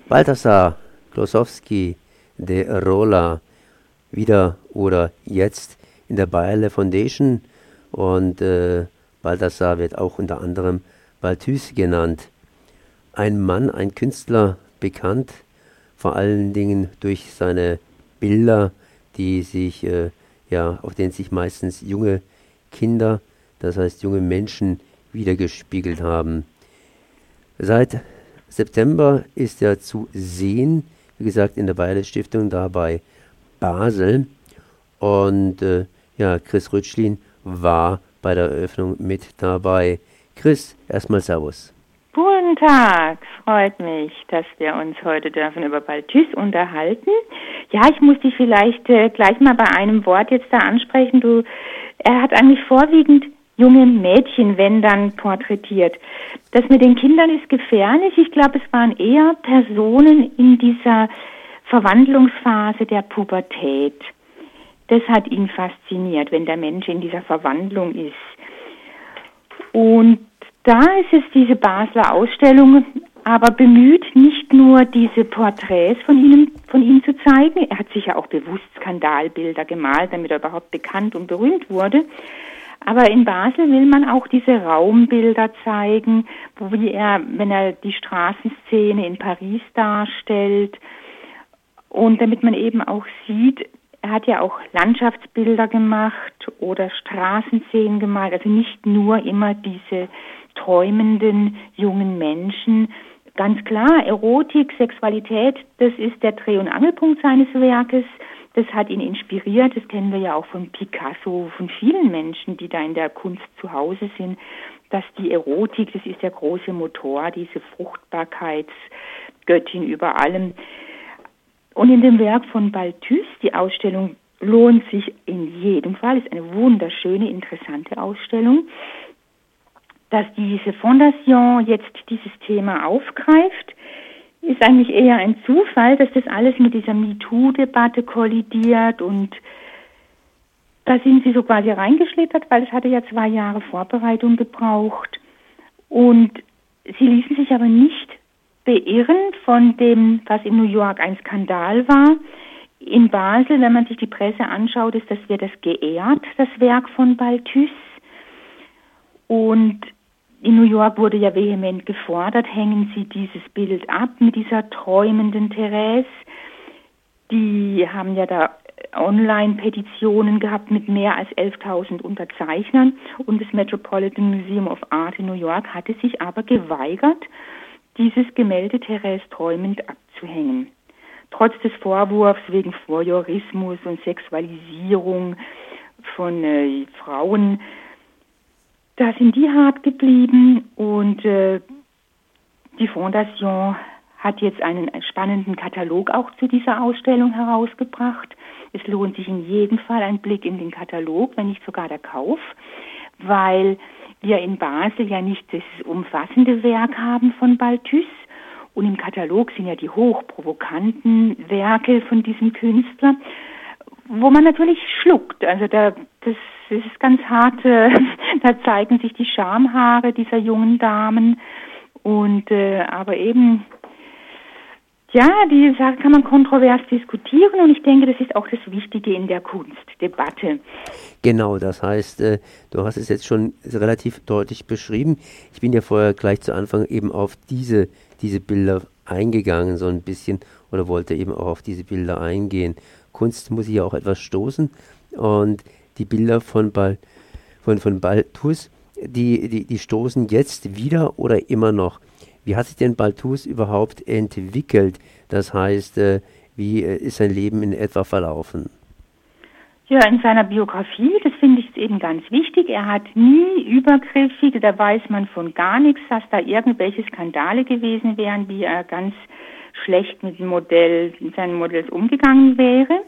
Balthasar Klossowski de Rola, wieder oder jetzt in der Bayerle Foundation, und Balthasar wird auch unter anderem Balthus genannt. Ein Mann, ein Künstler, bekannt vor allen Dingen durch seine Bilder, die sich, auf denen sich meistens junge Kinder, das heißt junge Menschen, wiedergespiegelt haben. Seit September ist er zu sehen, wie gesagt, in der Bayerle Stiftung da bei Basel. Und Chris Rütschlin war bei der Eröffnung mit dabei. Chris, erstmal Servus. Guten Tag, freut mich, dass wir uns heute dürfen über Balthus unterhalten. Ja, ich muss dich vielleicht gleich mal bei einem Wort jetzt da ansprechen. Er hat eigentlich vorwiegend junge Mädchen, wenn dann, porträtiert. Das mit den Kindern ist gefährlich. Ich glaube, es waren eher Personen in dieser Verwandlungsphase der Pubertät. Das hat ihn fasziniert, wenn der Mensch in dieser Verwandlung ist. Und da ist es diese Basler Ausstellung aber bemüht, nicht nur diese Porträts von ihm zu zeigen. Er hat sicher auch bewusst Skandalbilder gemalt, damit er überhaupt bekannt und berühmt wurde. Aber in Basel will man auch diese Raumbilder zeigen, wenn er die Straßenszene in Paris darstellt. Und damit man eben auch sieht, er hat ja auch Landschaftsbilder gemacht oder Straßenszenen gemalt, also nicht nur immer diese träumenden jungen Menschen. Ganz klar, Erotik, Sexualität, das ist der Dreh- und Angelpunkt seines Werkes. Das hat ihn inspiriert, das kennen wir ja auch von Picasso, von vielen Menschen, die da in der Kunst zu Hause sind, dass die Erotik, das ist der große Motor, diese Fruchtbarkeitsgöttin über allem. Und in dem Werk von Balthus, die Ausstellung lohnt sich in jedem Fall, ist eine wunderschöne, interessante Ausstellung. Dass diese Fondation jetzt dieses Thema aufgreift, ist eigentlich eher ein Zufall, dass das alles mit dieser MeToo-Debatte kollidiert, und da sind sie so quasi reingeschlittert, weil es hatte ja 2 Jahre Vorbereitung gebraucht, und sie ließen sich aber nicht beirren von dem, was in New York ein Skandal war. In Basel, wenn man sich die Presse anschaut, wird das geehrt, das Werk von Balthus. Und in New York wurde ja vehement gefordert, hängen Sie dieses Bild ab mit dieser träumenden Therese. Die haben ja da Online-Petitionen gehabt mit mehr als 11.000 Unterzeichnern, und das Metropolitan Museum of Art in New York hatte sich aber geweigert, dieses Gemälde Therese träumend abzuhängen. Trotz des Vorwurfs wegen Voyeurismus und Sexualisierung von Frauen, da sind die hart geblieben, und die Fondation hat jetzt einen spannenden Katalog auch zu dieser Ausstellung herausgebracht. Es lohnt sich in jedem Fall ein Blick in den Katalog, wenn nicht sogar der Kauf, weil wir in Basel ja nicht das umfassende Werk haben von Balthus, und im Katalog sind ja die hochprovokanten Werke von diesem Künstler, wo man natürlich schluckt. Also das ist ganz hart, da zeigen sich die Schamhaare dieser jungen Damen, und aber eben, ja, die Sache kann man kontrovers diskutieren, und ich denke, das ist auch das Wichtige in der Kunstdebatte. Genau, das heißt, du hast es jetzt schon relativ deutlich beschrieben. Ich bin ja vorher gleich zu Anfang eben auf diese Bilder eingegangen, so ein bisschen, oder wollte eben auch auf diese Bilder eingehen. Kunst muss ja auch etwas stoßen, und die Bilder von Balthus, die stoßen jetzt wieder oder immer noch. Wie hat sich denn Balthus überhaupt entwickelt? Das heißt, wie ist sein Leben in etwa verlaufen? Ja, in seiner Biografie, das finde ich eben ganz wichtig, er hat nie übergriffig, da weiß man von gar nichts, dass da irgendwelche Skandale gewesen wären, wie er ganz schlecht mit seinen Modells umgegangen wäre.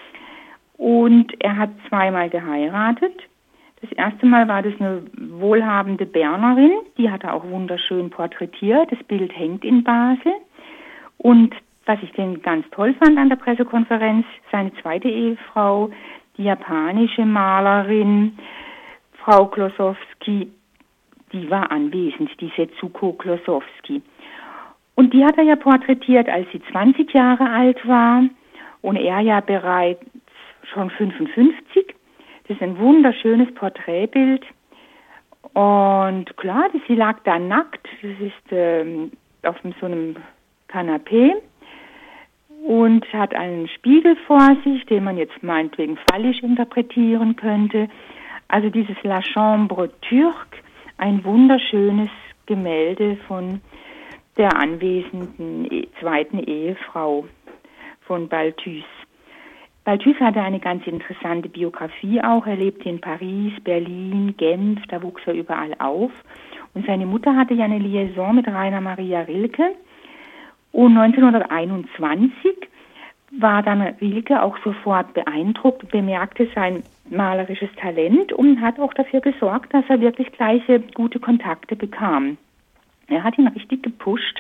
Und er hat 2-mal geheiratet. Das erste Mal war das eine wohlhabende Bernerin, die hat er auch wunderschön porträtiert. Das Bild hängt in Basel. Und was ich denn ganz toll fand an der Pressekonferenz, seine zweite Ehefrau, die japanische Malerin Frau Klossowski, die war anwesend, die Setsuko Klossowski. Und die hat er ja porträtiert, als sie 20 Jahre alt war und er ja bereits schon 55. Das ist ein wunderschönes Porträtbild. Und klar, sie lag da nackt. Das ist auf so einem Kanapee und hat einen Spiegel vor sich, den man jetzt meinetwegen fallisch interpretieren könnte. Also dieses La Chambre Turque, ein wunderschönes Gemälde von der anwesenden zweiten Ehefrau von Balthus. Balthus hatte eine ganz interessante Biografie auch. Er lebte in Paris, Berlin, Genf, da wuchs er überall auf. Und seine Mutter hatte ja eine Liaison mit Rainer Maria Rilke. Und 1921 war dann Rilke auch sofort beeindruckt, bemerkte sein malerisches Talent und hat auch dafür gesorgt, dass er wirklich gleiche gute Kontakte bekam. Er hat ihn richtig gepusht.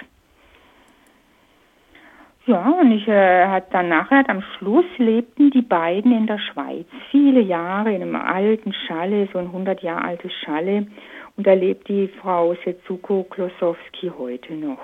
Ja, und am Schluss lebten die beiden in der Schweiz. Viele Jahre in einem alten Chalet, so ein 100 Jahre altes Chalet. Und da lebt die Frau Setsuko Klossowski heute noch.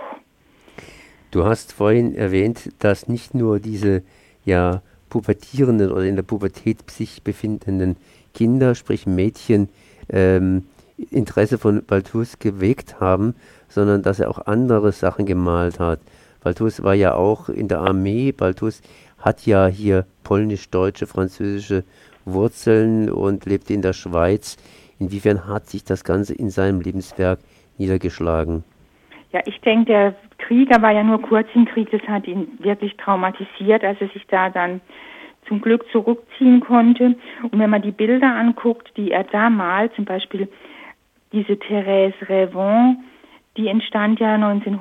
Du hast vorhin erwähnt, dass nicht nur diese pubertierenden oder in der Pubertät sich befindenden Kinder, sprich Mädchen, Interesse von Balthus geweckt haben, sondern dass er auch andere Sachen gemalt hat. Balthus war ja auch in der Armee. Balthus hat ja hier polnisch-deutsche, französische Wurzeln und lebte in der Schweiz. Inwiefern hat sich das Ganze in seinem Lebenswerk niedergeschlagen? Ja, ich denke, der Krieger war ja nur kurz im Krieg. Das hat ihn wirklich traumatisiert, als er sich da dann zum Glück zurückziehen konnte. Und wenn man die Bilder anguckt, die er da malt, zum Beispiel diese Thérèse Revon, die entstand ja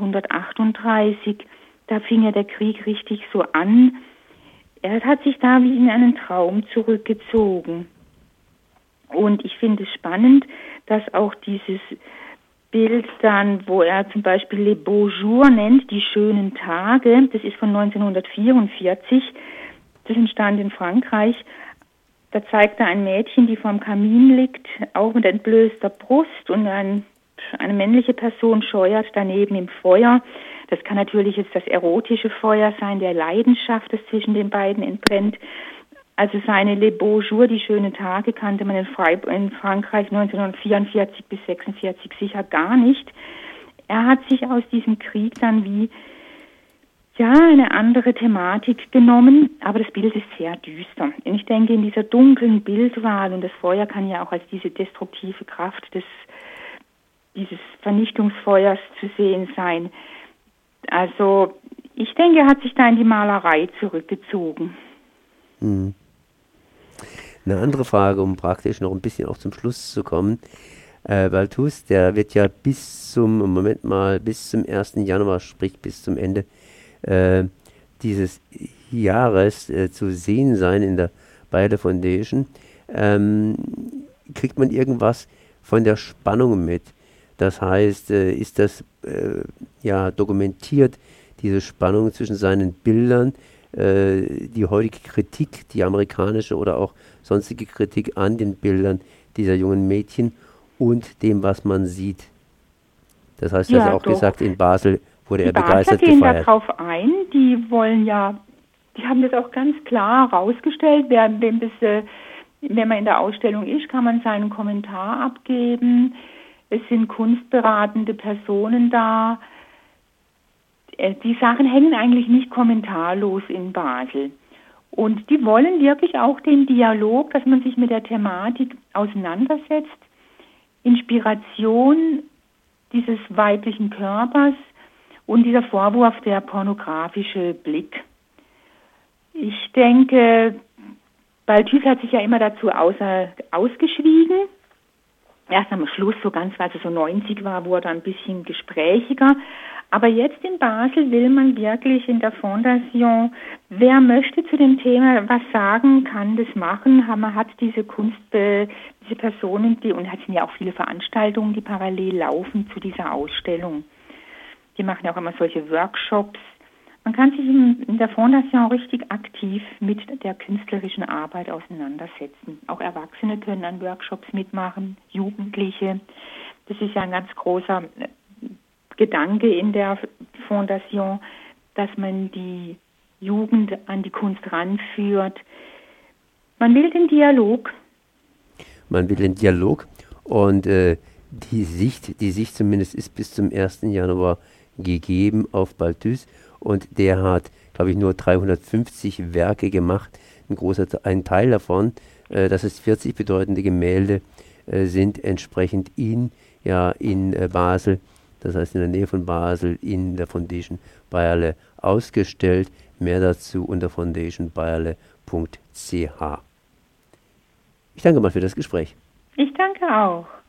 1938. Da fing ja der Krieg richtig so an. Er hat sich da wie in einen Traum zurückgezogen. Und ich finde es spannend, dass auch dieses Bild dann, wo er zum Beispiel Les Beaux Jours nennt, die schönen Tage, das ist von 1944, das entstand in Frankreich. Da zeigt er ein Mädchen, die vorm Kamin liegt, auch mit entblößter Brust, und eine männliche Person scheuert daneben im Feuer. Das kann natürlich jetzt das erotische Feuer sein, der Leidenschaft, das zwischen den beiden entbrennt. Also seine Les Beaux Jours, die schönen Tage, kannte man in Frankreich 1944 bis 1946 sicher gar nicht. Er hat sich aus diesem Krieg dann eine andere Thematik genommen, aber das Bild ist sehr düster. Und ich denke, in dieser dunklen Bildwahl, und das Feuer kann ja auch als diese destruktive Kraft dieses Vernichtungsfeuers zu sehen sein. Also ich denke, er hat sich da in die Malerei zurückgezogen. Hm. Eine andere Frage, um praktisch noch ein bisschen auch zum Schluss zu kommen. Balthus, der wird ja bis zum 1. Januar, sprich bis zum Ende dieses Jahres zu sehen sein in der Beile Foundation. Kriegt man irgendwas von der Spannung mit? Das heißt, ist das dokumentiert, diese Spannung zwischen seinen Bildern, die heutige Kritik, die amerikanische oder auch sonstige Kritik an den Bildern dieser jungen Mädchen und dem, was man sieht. Das heißt, er hat auch gesagt, in Basel wurde er begeistert gefeiert. Die gehen darauf ein, die haben das auch ganz klar herausgestellt, wenn man in der Ausstellung ist, kann man seinen Kommentar abgeben. Es sind kunstberatende Personen da. Die Sachen hängen eigentlich nicht kommentarlos in Basel. Und die wollen wirklich auch den Dialog, dass man sich mit der Thematik auseinandersetzt, Inspiration dieses weiblichen Körpers und dieser Vorwurf, der pornografische Blick. Ich denke, Balthus hat sich ja immer dazu ausgeschwiegen. Erst am Schluss, so ganz, als er so 90 war, wurde er ein bisschen gesprächiger. Aber jetzt in Basel will man wirklich in der Fondation, wer möchte zu dem Thema was sagen, kann das machen. Man hat diese diese Personen, und es sind ja auch viele Veranstaltungen, die parallel laufen zu dieser Ausstellung. Die machen ja auch immer solche Workshops. Man kann sich in der Fondation richtig aktiv mit der künstlerischen Arbeit auseinandersetzen. Auch Erwachsene können an Workshops mitmachen, Jugendliche. Das ist ja ein ganz großer Gedanke in der Fondation, dass man die Jugend an die Kunst ranführt. Man will den Dialog. Man will den Dialog und die Sicht zumindest ist bis zum 1. Januar gegeben auf Balthus und der hat, glaube ich, nur 350 Werke gemacht. Ein Teil davon, das ist 40 bedeutende Gemälde, sind entsprechend in Basel, das heißt in der Nähe von Basel, in der Foundation Bayerle ausgestellt. Mehr dazu unter foundationbayerle.ch. Ich danke mal für das Gespräch. Ich danke auch.